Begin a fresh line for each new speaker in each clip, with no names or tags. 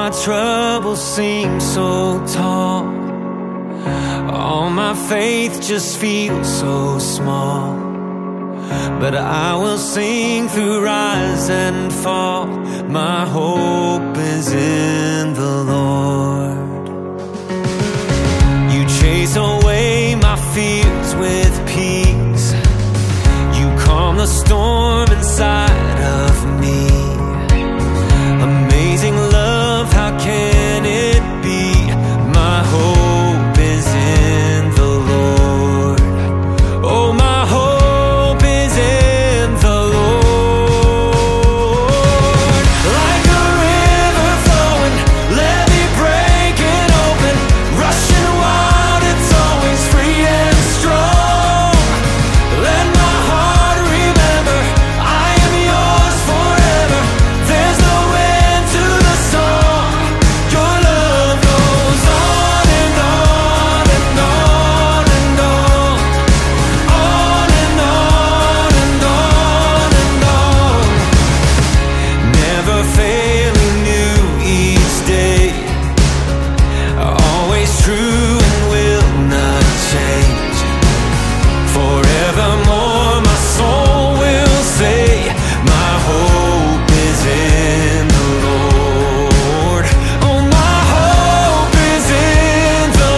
my troubles seem so tall, all my faith just feels so small. But I will sing through rise and fall. My hope is in the Lord. You chase away my fears with peace. You calm the storm inside of me. Amazing love, how can it be? My hope is in the Lord. Oh, my hope is in the Lord. Like a river flowing, let me break it open. Rushing wild, it's always free and strong. Let my heart remember I am yours forever. There's no end to the song. Your love goes on and on and on and on. On and on and on and on. Never failing new each day. Always true and will not change. Forevermore my soul will say, my hope is in the Lord. Oh, my hope is in the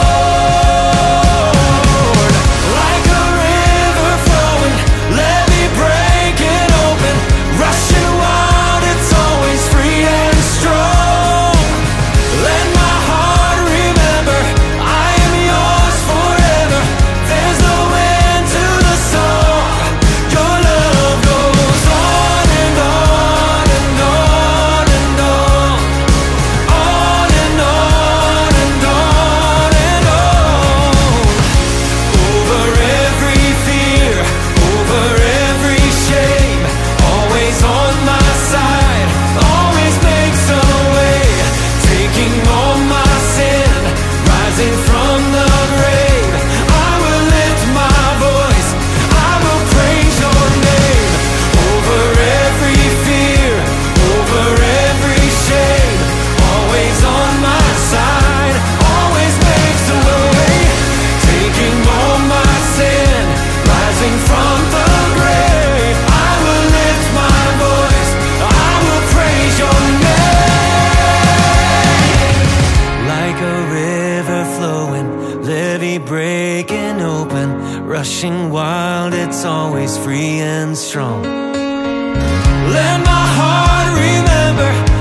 Lord. Like a river flowing, let me break it open. Rushing wild, it's always free and strong. Let my heart remember I am yours forever. There's no end to the song. Your love goes on and on and on and on. On and on and on and on. Over every fear, over every shame, always on my side, always makes a way. Taking all my sin, rising from the grave. I will lift my voice, I will praise your name. Over every fear, over every shame, always on my side, always makes a way. Taking all my sin, rising from the grave. I will lift my voice, I will praise your name. Like a river flowing, levee breaking open, rushing wild, it's always free and strong. Let my heart remember